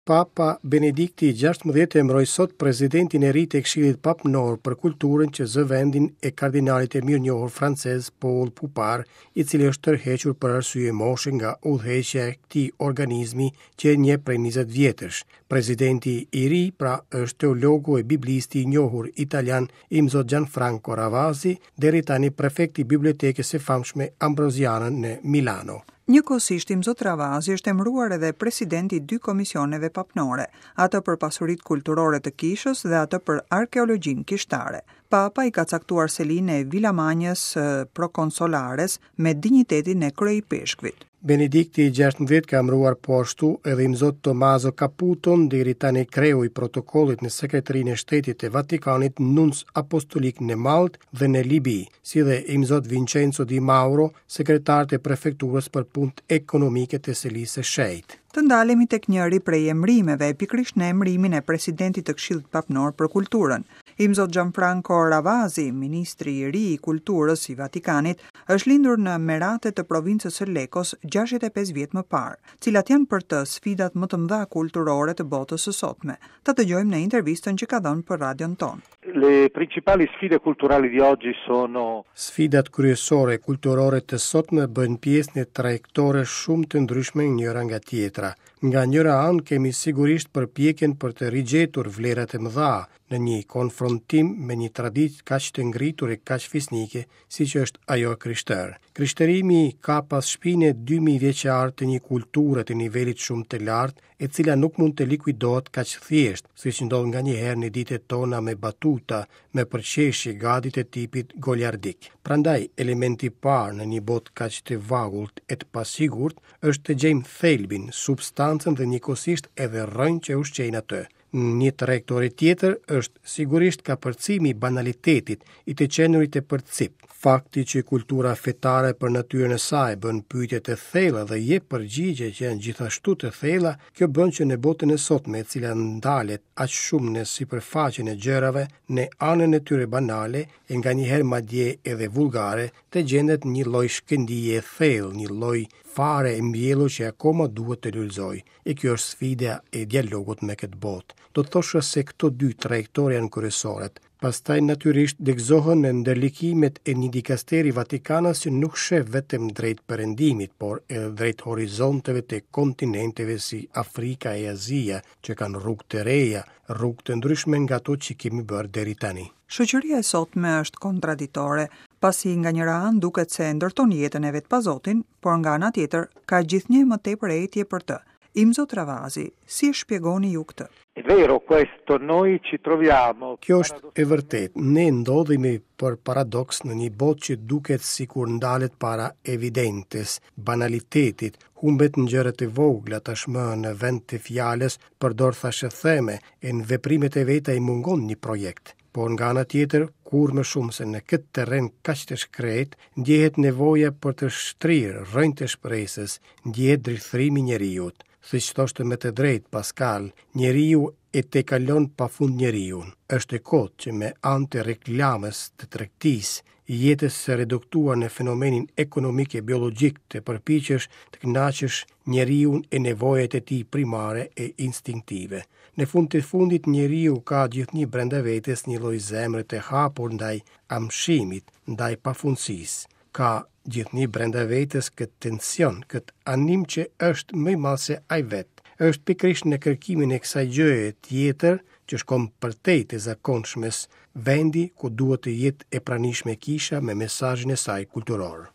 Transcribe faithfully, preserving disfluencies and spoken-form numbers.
Papa Benedikti gjashtëmbëdhjetë emëroi sot presidentin e ri të Këshillit Papnor për Kulturën që zë vendin e kardinalit e mirënjohur francez Paul Poupart, i cili është tërhequr për arsye moshe nga udhëheqja e këtij organizmi që e njeh prej njëzet vjetësh. Presidenti i ri pra është teologu e biblisti i njohur italian Imzo Gianfranco Ravasi, deri tani prefekti i bibliotekës së famshme Ambrosiana në Milano. Njëkohësisht Imzo Ravasi është emëruar edhe presidenti i dy komisioneve papnore, atë për pasuritë kulturore të kishës dhe atë për arkeologjinë kishtare. Papa i ka caktuar selinë e Villamanjës Proconsolares me dinjitetin e kryepeshkvit. Benedikti i gjashtëmbëdhjetë ka emëruar po ashtu edhe Imzot Tommaso Caputon, deri tani kreu i protokollit në sekretarinë e shtetit të Vatikanit, nunc apostolik në Maltë dhe në Libi, si dhe Imzot Vincenzo Di Mauro, sekretar të prefekturës për punë ekonomike të Selisë së Shenjtë. Të ndalemi tek njëri prej emrimeve, pikërisht në emrimin e presidentit të Këshillit Papnor për Kulturën. Imzot Gianfranco Ravasi, ministri i ri i kulturës i Vatikanit, është lindur në Merate të provincës së Lekos gjashtëdhjetë e pesë vjet më parë. Cilat janë për të sfidat më të mëdha kulturore të botës së sotme? Ta dëgjojmë në intervistën që ka dhënë për radion tonë. Le principali sfide culturali di oggi sono Sfidat kryesore kulturore të sotme bëjnë pjesë në trajektore shumë të ndryshme njëra nga tjetra. Nga njëra anë kemi sigurisht përpjekjen për të rigjetur vlerat e mëdha në një konfrontim me një traditë kaq të ngritur e kaq fisnike siç është ajo krishterë. Krishtërimi ka pas shpinë dy mijë vjeçare të një kulture të nivelit shumë të lartë, e cila nuk mund të likuidohet kaq thjesht, siç ndodh nganjëherë në ditët tona me batuta, me përqeshje gati të tipit goliardik. Prandaj, elementi i parë në një botë kaq të vagullt e të pasigurt është të gjejmë thelbin, substancën dhe njëkohësisht edhe rrënjë që ushqejnë atë. Një trajektori tjetër është sigurisht kapërcimi i banalitetit, i të qenurit e përcip. Fakti që kultura fetare për natyrën e saj bën pyetje të thella dhe jep përgjigje që janë gjithashtu të thella, kjo bën që në botën e sotme, e cila ndalet aq shumë në sipërfaqen e gjërave, në anën e tyre banale e nganjëherë madje edhe vulgare, të gjendet një lloj shkëndije e thellë, një lloj fare e mbjellur që akoma duhet të lulëzoj. E kjo është sfida e dialogut me këtë botë. Do të thosha se këto dy trajektorë janë kryesoret. Pastaj natyrisht degëzohen në ndërlikimet e një dikasteri Vatikanas që nuk sheh vetëm drejt perëndimit, por edhe drejt horizonteve të kontinenteve si Afrika e Azia, që kanë rrugë të reja, rrugë të ndryshme nga ato që kemi bërë deri tani. Shoqëria e sotme është kontraditore, pasi nga njëra anë duket se ndërton jetën e vet pa Zotin, por nga ana tjetër ka gjithnjë më tepër etje për të. Imzot Ravasi, si e shpjegoni ju këtë? È vero questo, noi ci troviamo. Kjo është e vërtet. Ne ndodhemi për paradoks në një botë që duket sikur ndalet para evidentes, banalitetit, humbet në gjërat e vogla, tashmë në vend të fjalës përdor thashë theme, e në veprimet e veta i mungon një projekt. Por nga ana tjetër, kur më shumë se në këtë terren kaq të shkret, ndjehet nevoja për të shtrirë rrënjë të shpresës, ndjehet drithrimi i njeriut. Siç thoshte me të drejtë Pascal, njeriu e tekalon pafund njeriun. Është e kotë që me anë të reklamës të tregtisë, jetës së reduktuar në fenomenin ekonomik e biologjik të përpiqesh të kënaqësh njeriun e nevojat e tij primare e instinktive. Në fund të fundit njeriu ka gjithnjë brenda vetes një lloj zemre të hapur ndaj amshimit, ndaj pafundësisë. Ka gjithnjë brenda vetes këtë tension, këtë anim që është më i madh se ai vet. Është pikërisht në kërkimin e kësaj gjëje tjetër që shkon përtej të zakonshmes, vendi ku duhet të jetë e pranishme kisha me mesazhin e saj kulturor.